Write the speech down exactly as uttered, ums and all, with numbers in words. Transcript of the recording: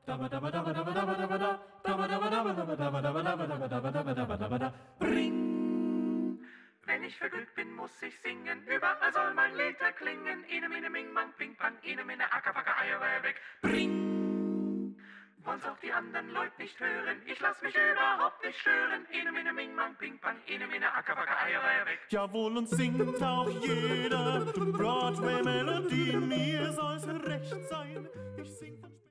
Bring! Wenn ich vergnügt bin, muss ich singen. Überall soll mein Lied erklingen. Ene, mene, ming, mang, ping, pang. Ene, mene, acker, packer, Eier, weg. Bring! Wollt's auch die anderen Leute nicht hören? Ich lass mich überhaupt nicht stören. Ene, mene, ming, mang, ping, pang. Ene, mene, acker, packer, Eier, weg. Jawohl, und singt auch jeder Broadway-Melodie. Mir soll's recht sein. Ich sing von